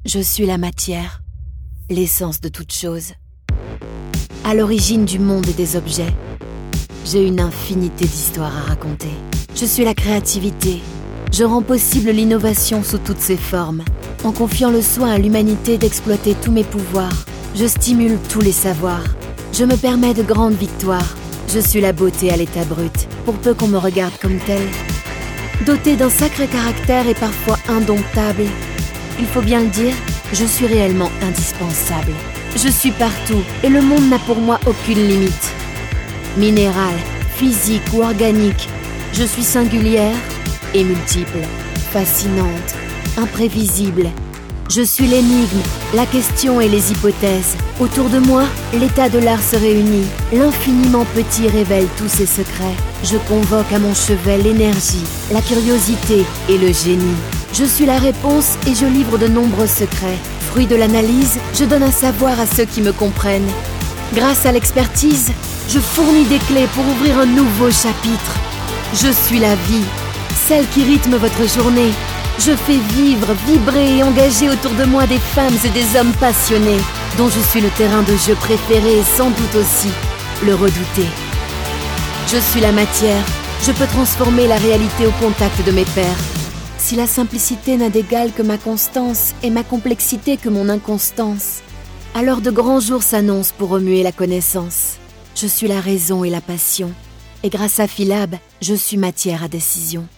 Je suis la matière, l'essence de toute chose. À l'origine du monde et des objets, j'ai une infinité d'histoires à raconter. Je suis la créativité. Je rends possible l'innovation sous toutes ses formes. En confiant le soin à l'humanité d'exploiter tous mes pouvoirs, je stimule tous les savoirs. Je me permets de grandes victoires. Je suis la beauté à l'état brut, pour peu qu'on me regarde comme telle. Dotée d'un sacré caractère et parfois indomptable, il faut bien le dire, je suis réellement indispensable. Je suis partout et le monde n'a pour moi aucune limite. Minérale, physique ou organique, je suis singulière et multiple, fascinante, imprévisible. Je suis l'énigme, la question et les hypothèses. Autour de moi, l'état de l'art se réunit. L'infiniment petit révèle tous ses secrets. Je convoque à mon chevet l'énergie, la curiosité et le génie. Je suis la réponse et je livre de nombreux secrets. Fruit de l'analyse, je donne un savoir à ceux qui me comprennent. Grâce à l'expertise, je fournis des clés pour ouvrir un nouveau chapitre. Je suis la vie, celle qui rythme votre journée. Je fais vivre, vibrer et engager autour de moi des femmes et des hommes passionnés, dont je suis le terrain de jeu préféré et sans doute aussi le redouté. Je suis la matière, je peux transformer la réalité au contact de mes pairs. Si la simplicité n'a d'égal que ma constance et ma complexité que mon inconstance, alors de grands jours s'annoncent pour remuer la connaissance. Je suis la raison et la passion, et grâce à Philab, je suis matière à décision.